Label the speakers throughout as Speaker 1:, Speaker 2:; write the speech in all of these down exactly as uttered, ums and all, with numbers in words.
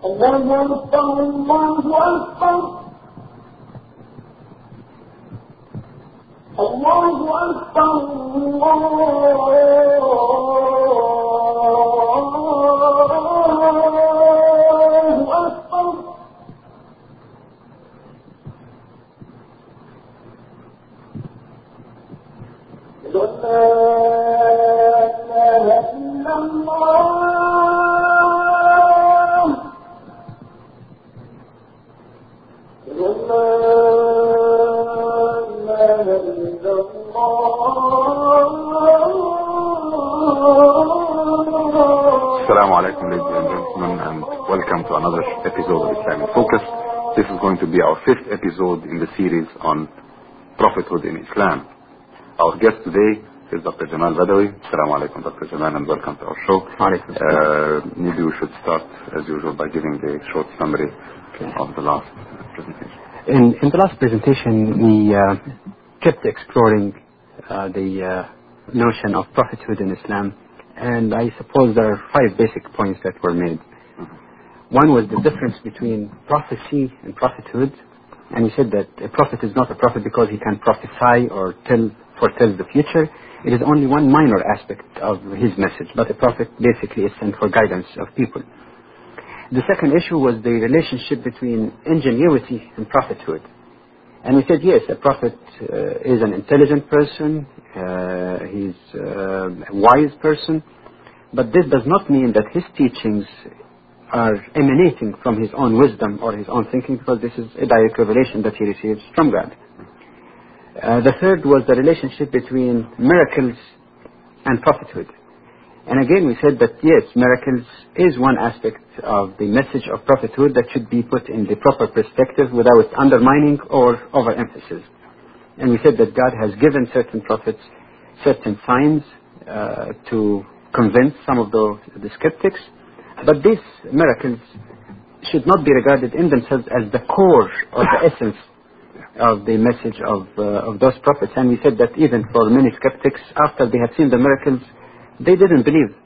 Speaker 1: الله أكبر الله أكبر الله أكبر الله أكبر لا إله إلا الله
Speaker 2: Assalamu alaikum, ladies and gentlemen, and welcome to another episode of Islamic Focus. This is going to be our fifth episode in the series on prophethood in Islam. Our guest today is Doctor Jamal Badawi. Assalamu alaikum, Doctor Jamal, and welcome to our show. Uh, maybe we should start, as usual, by giving a short summary okay. of the last presentation.
Speaker 3: In, in the last presentation, we uh, kept exploring uh, the uh, notion of prophethood in Islam, and I suppose there are five basic points that were made. Mm-hmm. One was the difference between prophecy and prophethood, and we said that a prophet is not a prophet because he can prophesy or tell, foretell the future. It is only one minor aspect of his message, but a prophet basically is sent for guidance of people. The second issue was the relationship between ingenuity and prophethood. And we said, yes, a prophet uh, is an intelligent person, uh, he's uh, a wise person, but this does not mean that his teachings are emanating from his own wisdom or his own thinking, because this is a direct revelation that he receives from God. Uh, the third was the relationship between miracles and prophethood. And again, we said that yes, miracles is one aspect of the message of prophethood that should be put in the proper perspective without undermining or overemphasis. And we said that God has given certain prophets certain signs uh, to convince some of the, the skeptics, but these miracles should not be regarded in themselves as the core or the essence of the message of, uh, of those prophets. And we said that even for many skeptics, after they had seen the miracles, they didn't believe.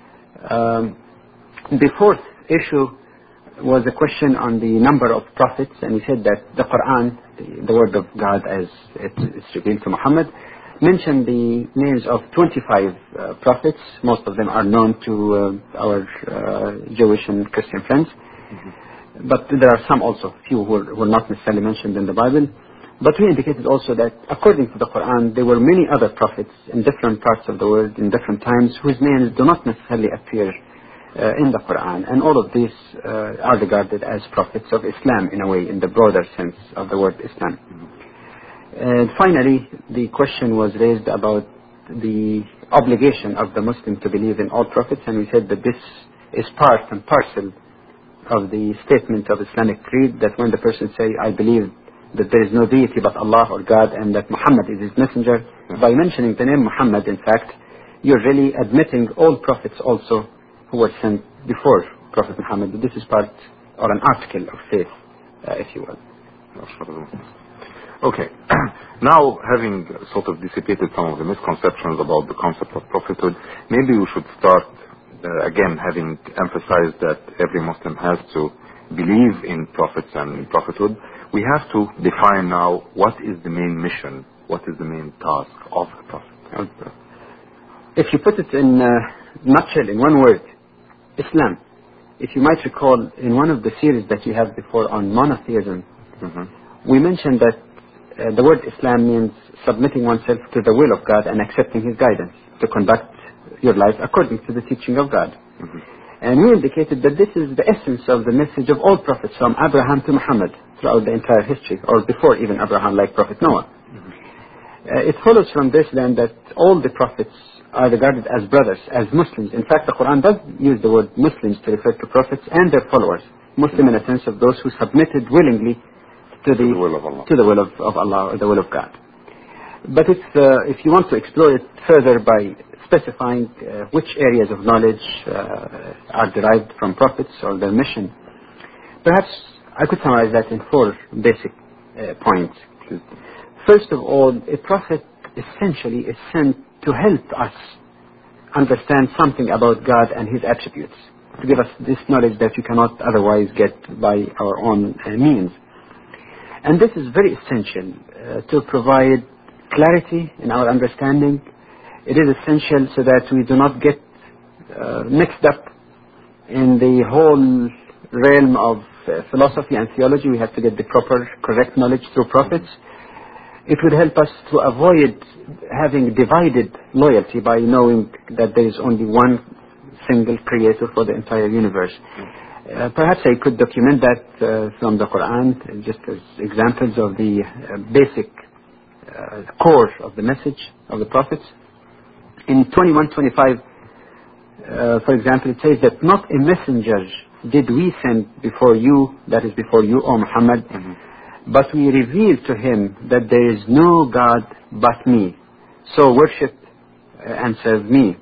Speaker 3: Um, the fourth issue was a question on the number of prophets, and we said that the Quran, the, the word of God as it is revealed to Muhammad, mentioned the names of twenty-five uh, prophets. Most of them are known to uh, our uh, Jewish and Christian friends. Mm-hmm. But there are some also, few who are, who are not necessarily mentioned in the Bible. But we indicated also that according to the Quran, there were many other prophets in different parts of the world, in different times, whose names do not necessarily appear uh, in the Quran. And all of these uh, are regarded as prophets of Islam in a way, in the broader sense of the word Islam. Mm-hmm. And finally, the question was raised about the obligation of the Muslim to believe in all prophets, and we said that this is part and parcel of the statement of Islamic creed, that when the person says, I believe that there is no deity but Allah or God and that Muhammad is his messenger, mm-hmm. by mentioning the name Muhammad, in fact, you're really admitting all prophets also who were sent before Prophet Muhammad. This is part or an article of faith, uh, if you will.
Speaker 2: Okay. Now, having sort of dissipated some of the misconceptions about the concept of prophethood, maybe we should start uh, again having emphasized that every Muslim has to believe in prophets and prophethood. We have to define now what is the main mission, what is the main task of a prophet.
Speaker 3: If you put it in a nutshell, in one word, Islam. If you might recall, in one of the series that you have before on monotheism, mm-hmm. we mentioned that uh, the word Islam means submitting oneself to the will of God and accepting His guidance to conduct your life according to the teaching of God. Mm-hmm. And we indicated that this is the essence of the message of all prophets from Abraham to Muhammad throughout the entire history, or before even Abraham, like Prophet Noah. Mm-hmm. Uh, it follows from this then that all the prophets are regarded as brothers, as Muslims. In fact, the Quran does use the word Muslims to refer to prophets and their followers. Muslim in a sense of those who submitted willingly to the,
Speaker 2: to the will of Allah,
Speaker 3: to the will of, of Allah or the will of God. But if, uh, if you want to explore it further by specifying uh, which areas of knowledge uh, are derived from prophets or their mission, perhaps I could summarize that in four basic uh, points. First of all, a prophet essentially is sent to help us understand something about God and His attributes. to give us this knowledge that we cannot otherwise get by our own uh, means. And this is very essential uh, to provide clarity in our understanding. It is essential so that we do not get uh, mixed up in the whole realm of uh, philosophy and theology. We have to get the proper, correct knowledge through prophets. It would help us to avoid having divided loyalty by knowing that there is only one single creator for the entire universe. Uh, perhaps I could document that uh, from the Quran, just as examples of the uh, basic uh, core of the message of the prophets. In twenty-one twenty-five, uh, for example, it says that not a messenger did we send before you, that is before you, O Muhammad, mm-hmm. but we revealed to him that there is no God but me. So worship uh, and serve me.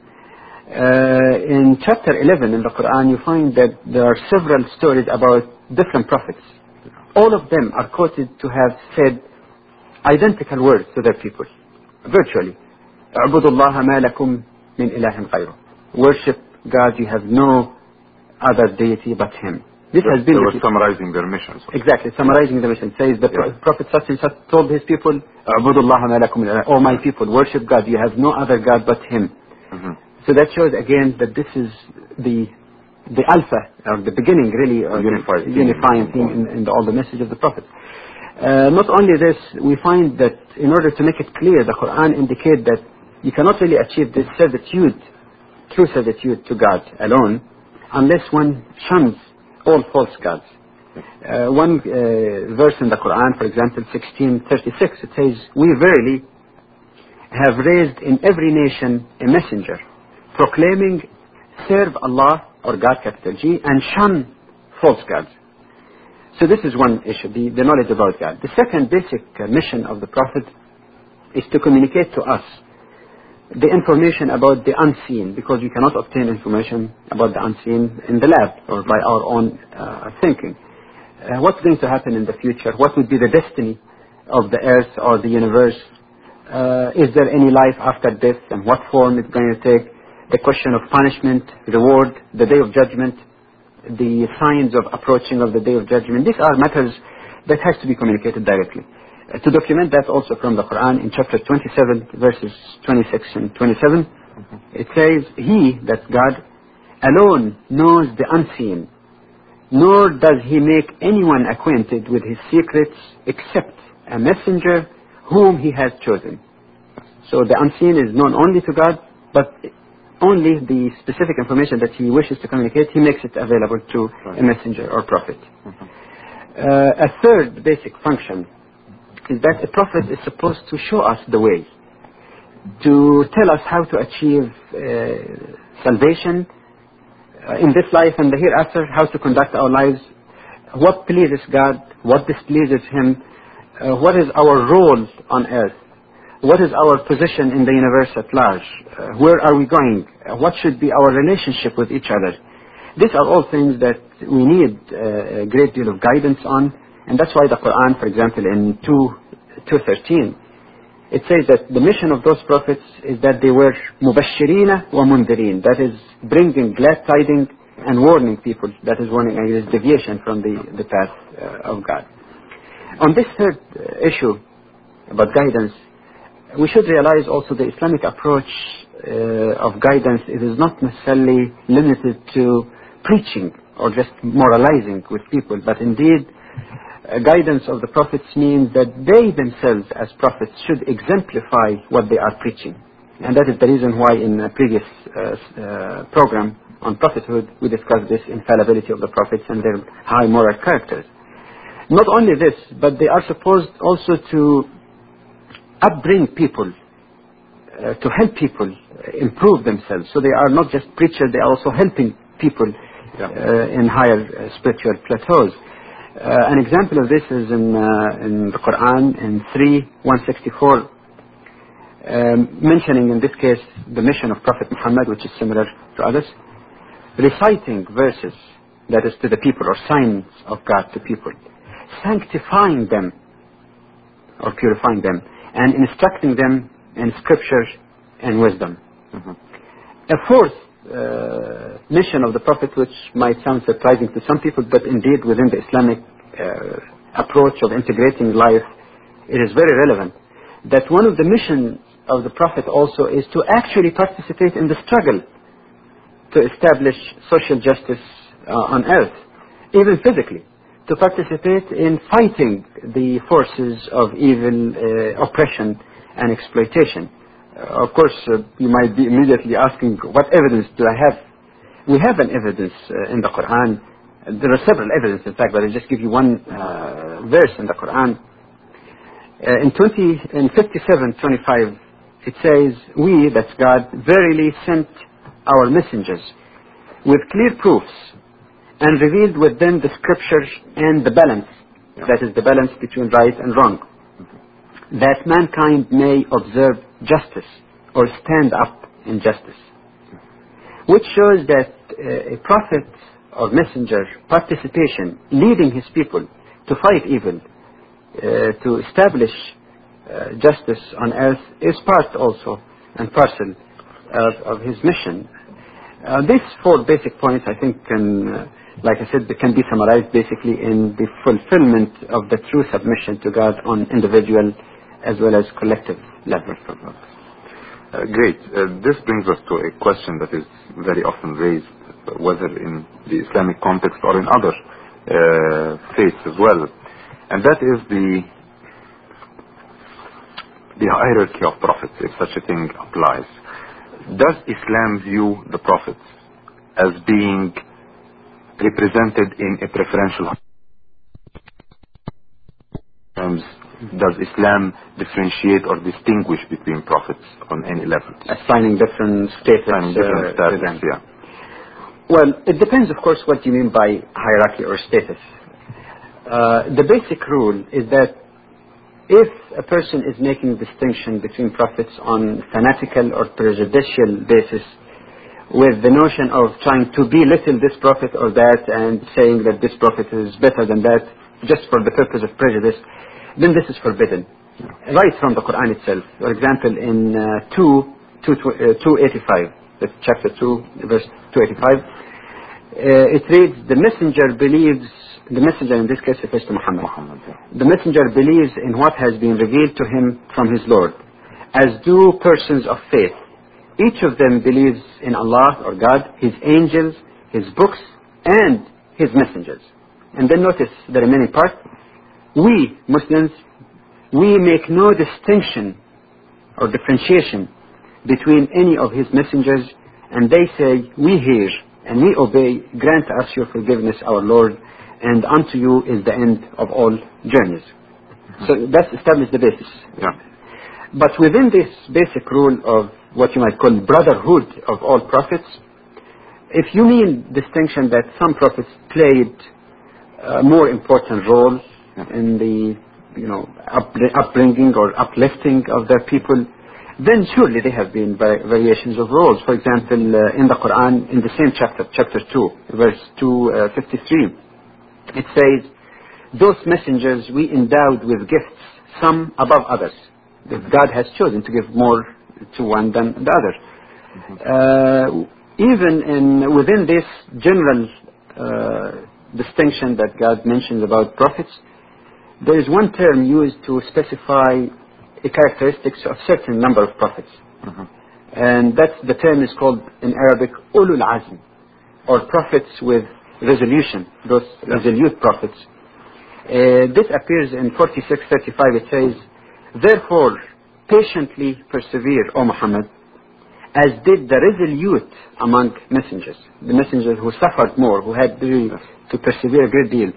Speaker 3: Uh, in chapter eleven in the Quran, you find that there are several stories about different prophets. All of them are quoted to have said identical words to their people, virtually. اعبدوا الله ما لكم من إله غيره. Worship God, you have no other deity but Him. This
Speaker 2: they,
Speaker 3: has been.
Speaker 2: They were summarizing their missions.
Speaker 3: Exactly, summarizing the mission. Says the yeah. Prophet such and such told his people, اعبدوا الله ما لكم من إله. Oh my people, worship God, you have no other God but Him. Mm-hmm. So that shows again that this is the the alpha, or the beginning really, or
Speaker 2: Unified
Speaker 3: the unifying thing in, in the, all the message of the Prophet. Uh, not only this, we find that in order to make it clear, the Quran indicates that you cannot really achieve this servitude, true servitude to God alone, unless one shuns all false gods. Uh, one uh, verse in the Quran, for example, sixteen thirty-six, it says, "We verily have raised in every nation a messenger, proclaiming, serve Allah, or God, capital G, and shun false gods." So this is one issue, the, the knowledge about God. The second basic uh, mission of the Prophet is to communicate to us the information about the unseen, because we cannot obtain information about the unseen in the lab or by our own uh, thinking. Uh, what's going to happen in the future? What would be the destiny of the earth or the universe? Uh, is there any life after death, and what form it's going to take? The question of punishment, reward, the day of judgment, the signs of approaching of the day of judgment. These are matters that has to be communicated directly. Uh, to document that also from the Quran, in chapter twenty-seven, verses twenty-six and twenty-seven, mm-hmm. it says, "He," that's God, "alone knows the unseen, nor does He make anyone acquainted with His secrets except a messenger whom He has chosen." So the unseen is known only to God, but only the specific information that He wishes to communicate, He makes it available to right. a messenger or prophet. Mm-hmm. Uh, a third basic function is that a prophet is supposed to show us the way, to tell us how to achieve uh, salvation uh, in this life and the hereafter, how to conduct our lives, what pleases God, what displeases Him, uh, what is our role on earth, what is our position in the universe at large, uh, where are we going, uh, what should be our relationship with each other. These are all things that we need uh, a great deal of guidance on, and that's why the Quran, for example, in two thirteen, it says that the mission of those prophets is that they were mubashirina wa mundirin, that is bringing glad tidings and warning people, that is warning against deviation from the, the path uh, of God. On this third uh, issue about guidance, we should realize also the Islamic approach uh, of guidance. It is not necessarily limited to preaching or just moralizing with people, but indeed uh, guidance of the prophets means that they themselves as prophets should exemplify what they are preaching. And that is the reason why in a previous uh, uh, program on prophethood we discussed this infallibility of the prophets and their high moral characters. Not only this, but they are supposed also to upbring people, uh, to help people improve themselves. So they are not just preachers, they are also helping people yeah. uh, in higher uh, spiritual plateaus. Uh, an example of this is in, uh, in the Quran in three one sixty-four, um, mentioning in this case the mission of Prophet Muhammad, which is similar to others, reciting verses, that is to the people, or signs of God to people, sanctifying them or purifying them, and instructing them in scripture and wisdom. Mm-hmm. A fourth uh, mission of the Prophet, which might sound surprising to some people, but indeed within the Islamic uh, approach of integrating life, it is very relevant. That one of the missions of the Prophet also is to actually participate in the struggle to establish social justice uh, on earth, even physically, to participate in fighting the forces of evil, uh, oppression and exploitation. Uh, of course, uh, you might be immediately asking, what evidence do I have? We have an evidence uh, in the Quran. There are several evidence, in fact, but I'll just give you one uh, verse in the Quran. Uh, in, twenty, in fifty-seven twenty-five, it says, we, that's God, verily sent our messengers with clear proofs and revealed with them the scriptures and the balance, yeah. that is the balance between right and wrong, mm-hmm. that mankind may observe justice or stand up in justice, which shows that uh, a prophet or messenger participation, leading his people to fight evil, uh, to establish uh, justice on earth, is part also and parcel of, of his mission. Uh, these four basic points, I think, can, uh, like I said, can be summarized basically in the fulfillment of the true submission to God on individual as well as collective level.
Speaker 2: Uh, great. Uh, this brings us to a question that is very often raised, whether in the Islamic context or in other uh, faiths as well, and that is the the hierarchy of prophets, if such a thing applies. Does Islam view the prophets as being represented in a preferential terms? Does Islam differentiate or distinguish between prophets on any level?
Speaker 3: Assigning different status.
Speaker 2: Assigning different
Speaker 3: uh,
Speaker 2: status, yeah.
Speaker 3: Well, it depends, of course, what you mean by hierarchy or status. Uh, the basic rule is that if a person is making distinction between prophets on fanatical or prejudicial basis, with the notion of trying to belittle this prophet or that and saying that this prophet is better than that, just for the purpose of prejudice, then this is forbidden. Right from the Quran itself. For example, in uh, two, two, uh, two eighty-five, that's chapter two, verse two eighty-five, uh, it reads, the messenger believes, the messenger in this case refers to Muhammad. Muhammad yeah. The messenger believes in what has been revealed to him from his Lord, as do persons of faith. Each of them believes in Allah or God, His angels, His books, and His messengers. And then notice the remaining part. We, Muslims, we make no distinction or differentiation between any of His messengers, and they say, we hear and we obey, grant us your forgiveness, our Lord, and unto you is the end of all journeys. Mm-hmm. So that's established the basis.
Speaker 2: Yeah.
Speaker 3: But within this basic rule of what you might call brotherhood of all prophets, if you mean distinction that some prophets played a more important role in the, you know, up, upbringing or uplifting of their people, then surely there have been variations of roles. For example, uh, in the Quran, in the same chapter, chapter two, verse two fifty-three, it says, those messengers we endowed with gifts, some above others. That God has chosen to give more to one than the other. Uh, even in within this general uh, distinction that God mentions about prophets, there is one term used to specify the characteristics of certain number of prophets. Mm-hmm. And that's, the term is called in Arabic ulul azm, or prophets with resolution, those yeah. resolute prophets. Uh, this appears in forty-six thirty-five. It says, therefore patiently persevere, O Muhammad, as did the resolute among messengers, the messengers who suffered more, who had really to persevere a great deal.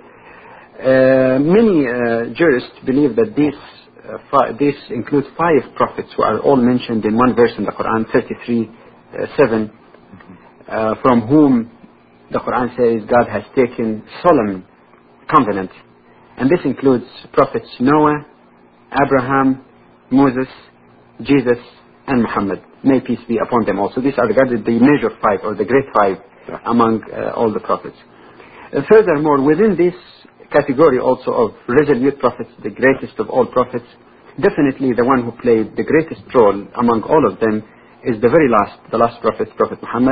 Speaker 3: Uh, many uh, jurists believe that this uh, fi- this includes five prophets who are all mentioned in one verse in the Quran, thirty-three seven, uh, from whom the Quran says God has taken solemn covenant, and this includes prophets Noah, Abraham, Moses, Jesus, and Muhammad. May peace be upon them also. These are regarded the major five, or the great five, among uh, all the prophets. Uh, furthermore, within this category also of resolute prophets, the greatest of all prophets, definitely the one who played the greatest role among all of them is the very last, the last prophet, Prophet Muhammad.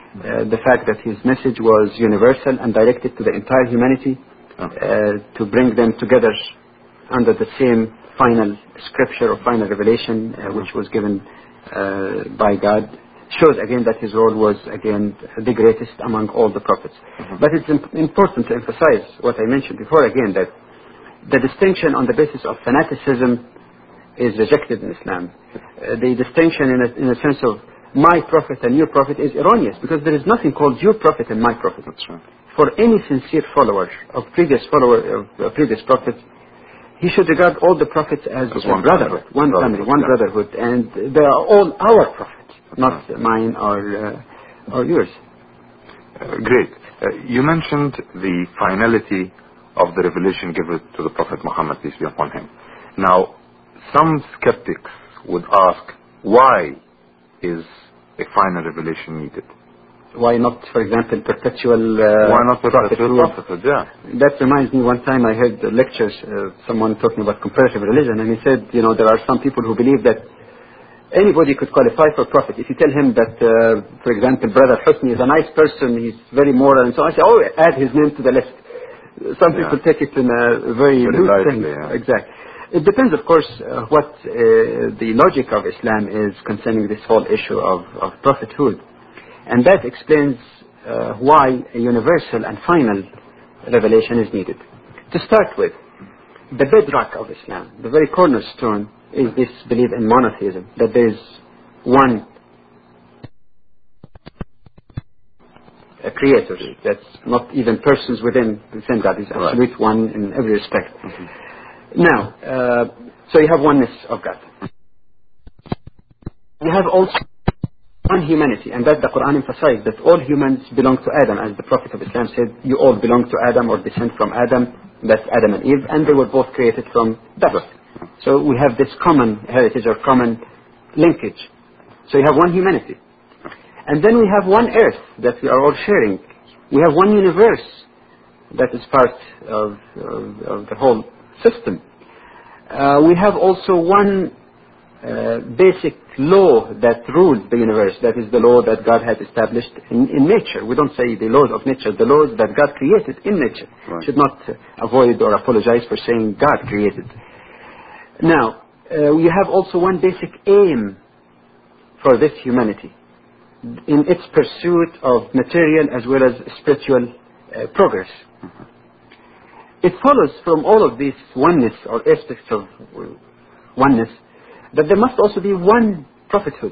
Speaker 3: Uh, the fact that his message was universal and directed to the entire humanity, uh, to bring them together under the same final scripture or final revelation uh, which was given uh, by God, shows again that his role was again the greatest among all the prophets. Mm-hmm. But it's imp- important to emphasize what I mentioned before again, that the distinction on the basis of fanaticism is rejected in Islam. Uh, the distinction in a, in a sense of my prophet and your prophet is erroneous, because there is nothing called your prophet and my prophet.
Speaker 2: That's right.
Speaker 3: For any sincere follower of previous follower of uh, previous prophets, he should regard all the prophets as,
Speaker 2: as
Speaker 3: a
Speaker 2: one
Speaker 3: brotherhood,
Speaker 2: family.
Speaker 3: one
Speaker 2: brotherhood,
Speaker 3: family, one
Speaker 2: yeah.
Speaker 3: brotherhood, and they are all our prophets,
Speaker 2: That's
Speaker 3: not
Speaker 2: right.
Speaker 3: mine or uh, or yours.
Speaker 2: Uh, great. Uh, you mentioned the finality of the revelation given to the Prophet Muhammad, peace be upon him. Now, some skeptics would ask, why is a final revelation needed?
Speaker 3: Why not, for example, perpetual uh,
Speaker 2: Why not perpetual
Speaker 3: prophethood?
Speaker 2: prophethood? Yeah.
Speaker 3: That reminds me, one time I heard the lectures, uh, someone talking about comparative religion, and he said, you know, there are some people who believe that anybody could qualify for prophet. If you tell him that, uh, for example, Brother Husni is a nice person, he's very moral, and so on, I say, oh, add his name to the list. Some
Speaker 2: Yeah.
Speaker 3: people take it in a very,
Speaker 2: Very
Speaker 3: loose
Speaker 2: lightly,
Speaker 3: sense.
Speaker 2: yeah.
Speaker 3: Exactly. It depends, of course, uh, what uh, the logic of Islam is concerning this whole issue of, of prophethood. And that explains uh, why a universal and final revelation is needed. To start with, the bedrock of Islam, the very cornerstone, is this belief in monotheism, that there is one a creator, that's not even persons within the same God, is absolute right. One in every respect. Mm-hmm. Now, uh, so you have oneness of God. You have also one humanity, and that the Quran emphasized, that all humans belong to Adam, as the Prophet of Islam said, you all belong to Adam or descend from Adam, that's Adam and Eve, and they were both created from dust. So we have this common heritage or common linkage. So you have one humanity. And then we have one earth that we are all sharing. We have one universe that is part of, of, of the whole system. Uh, we have also one uh, basic law that rules the universe. That is the law that God has established in, in nature. We don't say the laws of nature, the laws that God created in nature. Right. Should not uh, avoid or apologize for saying God created. Now, uh, we have also one basic aim for this humanity in its pursuit of material as well as spiritual uh, progress. Mm-hmm. It follows from all of these oneness or aspects of oneness that there must also be one prophethood,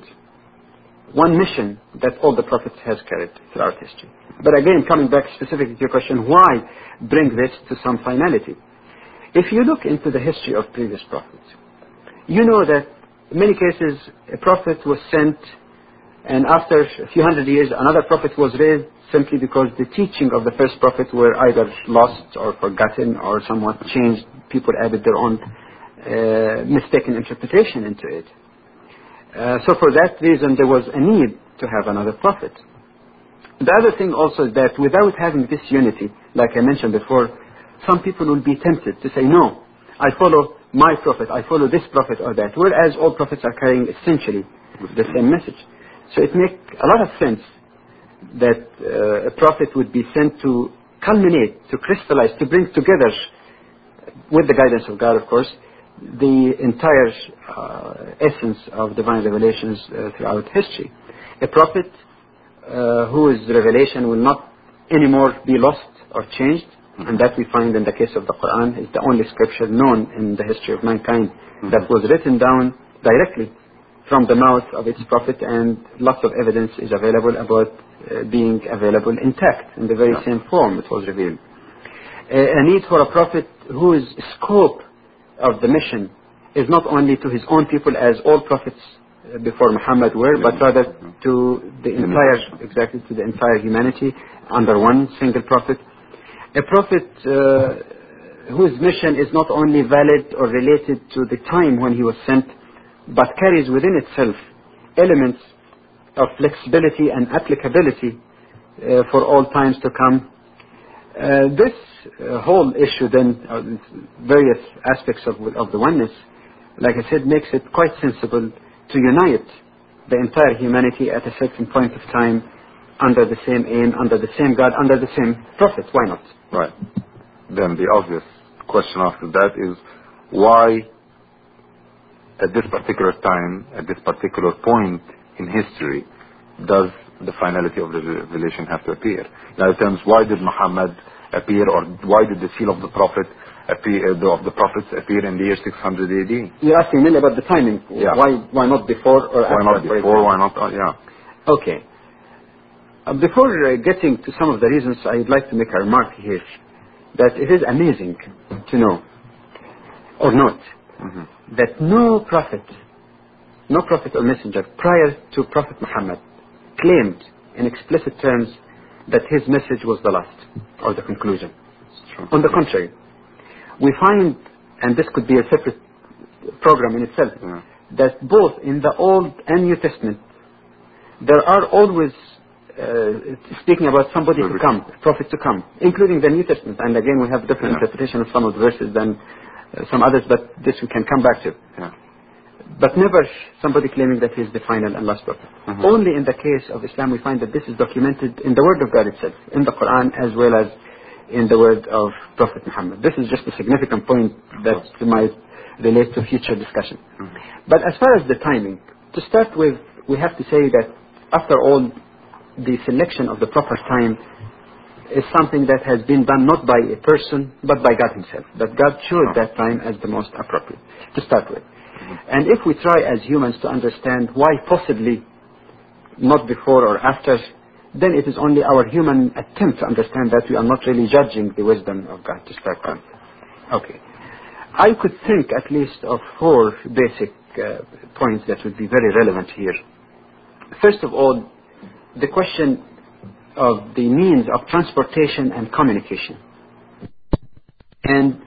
Speaker 3: one mission that all the prophets has carried throughout history. But again, coming back specifically to your question, why bring this to some finality? If you look into the history of previous prophets, you know that in many cases a prophet was sent, and after a few hundred years another prophet was raised simply because the teaching of the first prophet were either lost or forgotten or somewhat changed. People added their own uh, mistaken interpretation into it. Uh, so for that reason there was a need to have another prophet. The other thing also is that without having this unity, like I mentioned before, some people will be tempted to say, no, I follow my prophet, I follow this prophet or that, whereas all prophets are carrying essentially the same message. So it makes a lot of sense that uh, a prophet would be sent to culminate, to crystallize, to bring together, with the guidance of God, of course, the entire uh, essence of divine revelations uh, throughout history. A prophet uh, whose revelation will not anymore be lost or changed, and that we find in the case of the Quran, is the only scripture known in the history of mankind mm-hmm. that was written down directly from the mouth of its prophet, and lots of evidence is available about uh, being available intact in the very yeah. same form it was revealed. A, a need for a prophet whose scope of the mission is not only to his own people as all prophets uh, before Muhammad were, but rather to the entire, exactly to the entire humanity under one single prophet. A prophet uh, whose mission is not only valid or related to the time when he was sent, but carries within itself elements of flexibility and applicability uh, for all times to come. Uh, this uh, whole issue then, uh, various aspects of, of the oneness, like I said, makes it quite sensible to unite the entire humanity at a certain point of time under the same aim, under the same God, under the same prophet. Why not?
Speaker 2: Right. Then the obvious question after that is, why at this particular time, at this particular point in history, does the finality of the revelation have to appear? In other terms, why did Muhammad appear, or why did the seal of the prophet appear, uh, of the prophets appear in the year six hundred A D?
Speaker 3: You're asking me about the timing.
Speaker 2: Yeah.
Speaker 3: Why, why not before or after?
Speaker 2: Why not before? Why not? Uh, yeah.
Speaker 3: Okay. Uh, before uh, getting to some of the reasons, I'd like to make a remark here that it is amazing to know or note
Speaker 2: Mm-hmm.
Speaker 3: that no prophet, no prophet or messenger prior to Prophet Muhammad claimed in explicit terms that his message was the last or the conclusion.
Speaker 2: Sure.
Speaker 3: On the contrary, we find, and this could be a separate program in itself,
Speaker 2: Yeah.
Speaker 3: that both in the Old and New Testament there are always uh, speaking about somebody to come, a prophet to come, including the New Testament. And again, we have different
Speaker 2: Yeah.
Speaker 3: interpretation of some of the verses than uh, some others, but this we can come back to.
Speaker 2: Yeah.
Speaker 3: But never somebody claiming that he is the final and last prophet.
Speaker 2: Mhm.
Speaker 3: Only in the case of Islam we find that this is documented in the Word of God itself, in the Quran as well as in the word of Prophet Muhammad. This is just a significant point that might relate to future discussion.
Speaker 2: Mhm.
Speaker 3: But as far as the timing, to start with, we have to say that after all, the selection of the proper time is something that has been done not by a person but by God himself. That God chose that time as the most appropriate to start with. And if we try as humans to understand why possibly not before or after, then it is only our human attempt to understand that we are not really judging the wisdom of God to start with. Okay. I could think at least of four basic uh, points that would be very relevant here. First of all, the question of the means of transportation and communication. And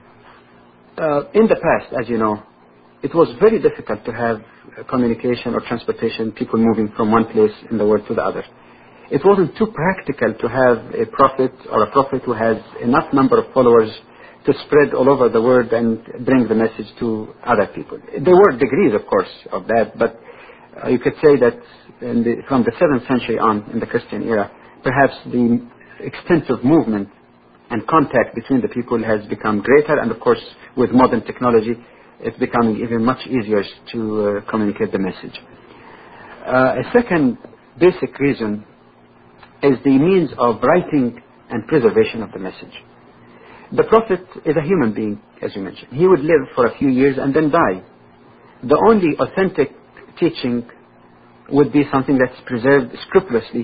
Speaker 3: uh, in the past, as you know, it was very difficult to have uh, communication or transportation, people moving from one place in the world to the other. It wasn't too practical to have a prophet or a prophet who has enough number of followers to spread all over the world and bring the message to other people. There were degrees, of course, of that, but uh, you could say that in the, from the seventh century on, in the Christian era, perhaps the extensive movement and contact between the people has become greater, and of course, with modern technology, it's becoming even much easier to uh, communicate the message. Uh, a second basic reason is the means of writing and preservation of the message. The prophet is a human being, as you mentioned. He would live for a few years and then die. The only authentic teaching would be something that's preserved scrupulously,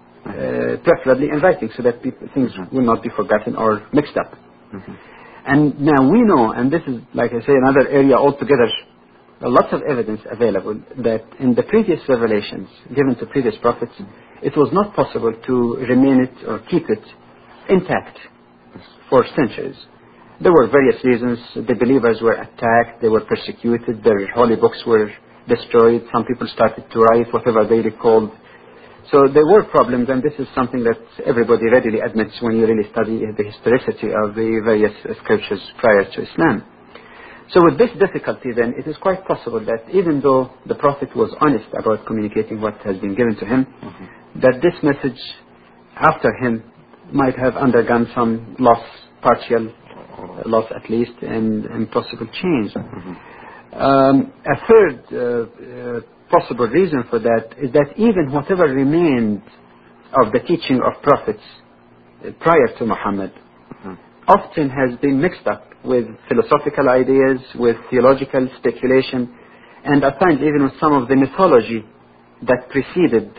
Speaker 3: uh, preferably in writing, so that people, things will not be forgotten or mixed up.
Speaker 2: Mm-hmm.
Speaker 3: And now we know, and this is, like I say, another area altogether, lots of evidence available that in the previous revelations given to previous prophets, it was not possible to remain it or keep it intact for centuries. There were various reasons. The believers were attacked, they were persecuted, their holy books were destroyed, some people started to write whatever they recalled. So there were problems, and this is something that everybody readily admits when you really study the historicity of the various scriptures prior to Islam. So with this difficulty then, it is quite possible that even though the Prophet was honest about communicating what has been given to him, mm-hmm. that this message after him might have undergone some loss, partial loss at least, and, and possible change. Mm-hmm. Um, a third uh, uh, possible reason for that is that even whatever remained of the teaching of prophets uh, prior to Muhammad mm-hmm. often has been mixed up with philosophical ideas, with theological speculation, and at times even with some of the mythology that preceded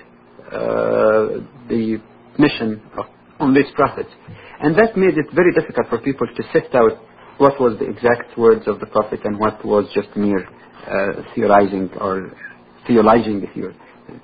Speaker 3: uh, the mission of on these prophets. And that made it very difficult for people to sift out what was the exact words of the prophet and what was just mere uh, theorizing or theologizing, if you're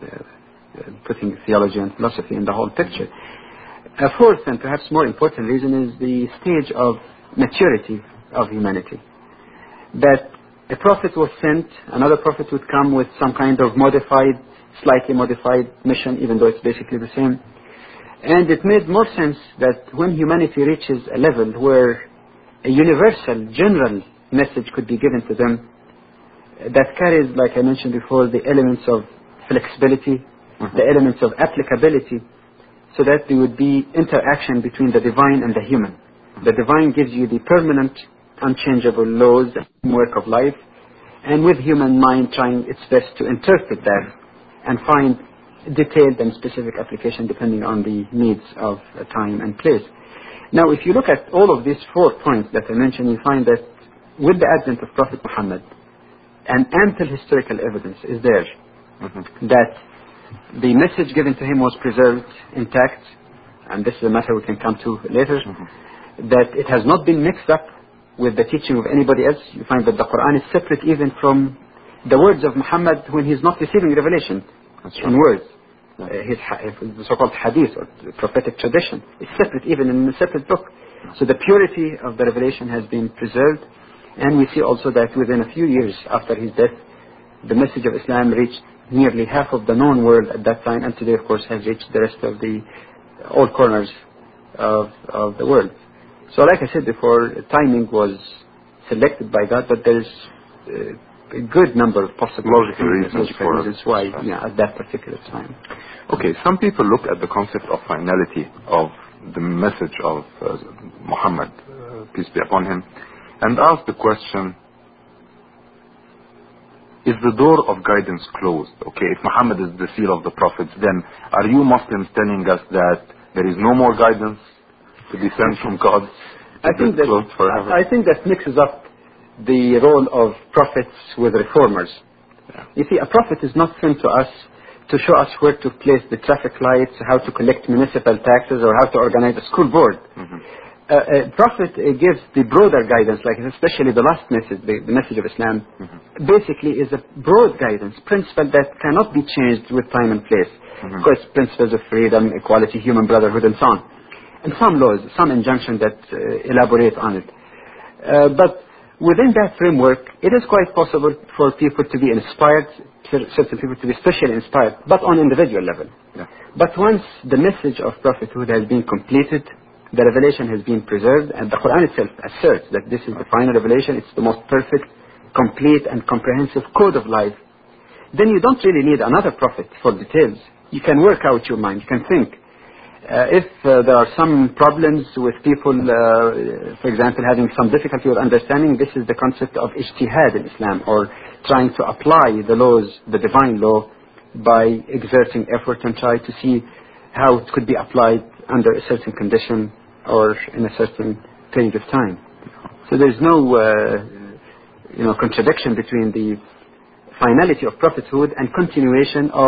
Speaker 3: uh, putting theology and philosophy in the whole picture. A fourth and perhaps more important reason is the stage of maturity of humanity. That a prophet was sent, another prophet would come with some kind of modified, slightly modified mission, even though it's basically the same. And it made more sense that when humanity reaches a level where a universal, general message could be given to them that carries, like I mentioned before, the elements of flexibility, mm-hmm. the elements of applicability, so that there would be interaction between the divine and the human. The divine gives you the permanent, unchangeable laws and work of life, and with human mind trying its best to interpret that and find detailed and specific application depending on the needs of time and place. Now, if you look at all of these four points that I mentioned, you find that with the advent of Prophet Muhammad, an ample historical evidence is there mm-hmm. that the message given to him was preserved intact, and this is a matter we can come to later, mm-hmm. that it has not been mixed up with the teaching of anybody else. You find that the Quran is separate even from the words of Muhammad when he's not receiving revelation. That's in right. words. Yeah. Uh, his, his so-called hadith or prophetic tradition is separate even in a separate book. So the purity of the revelation has been preserved, and we see also that within a few years after his death, the message of Islam reached nearly half of the known world at that time, and today of course has reached the rest of the all corners of, of the world. So like I said before, timing was selected by God, but there's uh, a good number of possible
Speaker 2: logical reasons for
Speaker 3: reasons why yeah, at that particular time.
Speaker 2: Okay, some people look at the concept of finality of the message of uh, Muhammad, uh, peace be upon him, and ask the question, is the door of guidance closed? Okay, if Muhammad is the seal of the prophets, then are you Muslims telling us that there is no more guidance to be sent from God?
Speaker 3: I think that I think that mixes up the role of prophets with reformers. Yeah. You see, a prophet is not sent to us to show us where to place the traffic lights, how to collect municipal taxes, or how to organize a school board. Mm-hmm. Uh, a prophet uh, gives the broader guidance, like especially the last message, the, the message of Islam, mm-hmm. basically is a broad guidance, principle that cannot be changed with time and place. Mm-hmm. Of course, principles of freedom, equality, human brotherhood, and so on. And some laws, some injunction that uh, elaborate on it. Uh, but within that framework, it is quite possible for people to be inspired, certain people to be especially inspired, but on individual level. Yeah. But once the message of prophethood has been completed, the revelation has been preserved, and the Quran itself asserts that this is the final revelation, it's the most perfect, complete, and comprehensive code of life, then you don't really need another prophet for details. You can work out your mind, you can think. Uh, if uh, there are some problems with people, uh, for example, having some difficulty with understanding, this is the concept of ijtihad in Islam, or trying to apply the laws, the divine law, by exerting effort and try to see how it could be applied under a certain condition or in a certain period of time. So there's no uh, you know, contradiction between the finality of prophethood and continuation of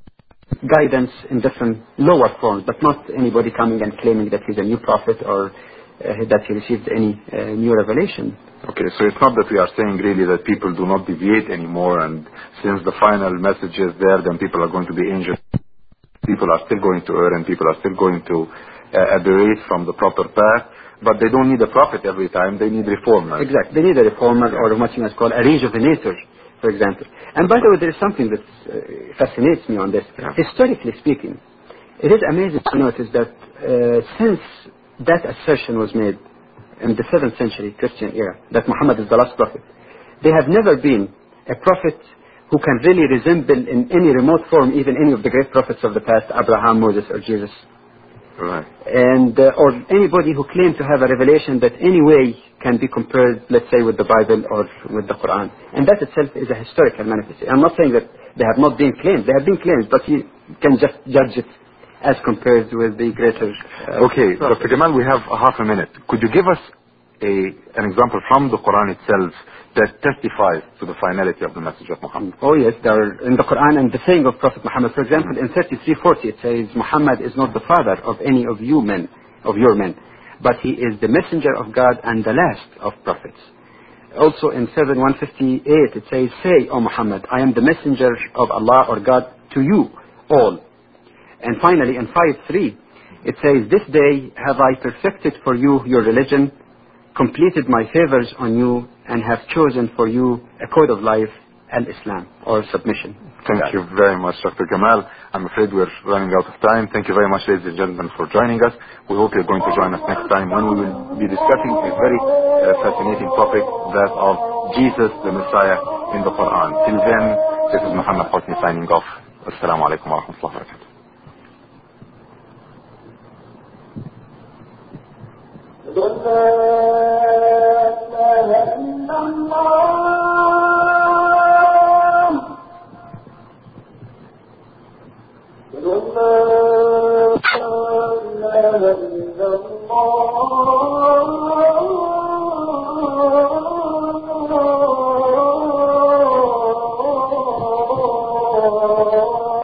Speaker 3: guidance in different lower forms, but not anybody coming and claiming that he's a new prophet or uh, that he received any uh, new revelation.
Speaker 2: Okay, so it's not that we are saying really that people do not deviate anymore, and since the final message is there, then people are going to be angels. People are still going to err, and people are still going to uh, aberrate from the proper path, but they don't need a prophet every time, they need reformers.
Speaker 3: Exactly, they need a reformer, or what you must call a rejuvenator, for example. And by the way, there is something that uh, fascinates me on this. Yeah. Historically speaking, it is amazing to notice that uh, since that assertion was made in the seventh century Christian era, that Muhammad is the last prophet, there have never been a prophet who can really resemble in any remote form even any of the great prophets of the past, Abraham, Moses, or Jesus.
Speaker 2: Right.
Speaker 3: And uh, or anybody who claimed to have a revelation that any way can be compared, let's say, with the Bible or with the Quran. And that itself is a historical manifestation. I'm not saying that they have not been claimed. They have been claimed, but you can just judge it as compared with the greater...
Speaker 2: Uh, okay, prophet. Doctor Gamal, we have a half a minute. Could you give us a, an example from the Quran itself that testifies to the finality of the message of Muhammad?
Speaker 3: Oh yes, there are in the Quran and the saying of Prophet Muhammad. For example, mm-hmm. in thirty-three forty it says, Muhammad is not the father of any of you men, of your men, but he is the messenger of God and the last of prophets. Also in seven one fifty-eight it says, say, O Muhammad, I am the messenger of Allah or God to you all. And finally in five three it says, this day have I perfected for you your religion, completed my favors on you, and have chosen for you a code of life, al-Islam, or submission.
Speaker 2: Thank you very much, Doctor Gamal. I'm afraid we're running out of time. Thank you very much, ladies and gentlemen, for joining us. We hope you're going to join us next time when we will be discussing a very uh, fascinating topic, that of Jesus, the Messiah, in the Quran. Till then, this is Muhammad Hosni signing off. Assalamu alaikum wa rahmatullahi wa barakatuh.
Speaker 1: أشهد أن لا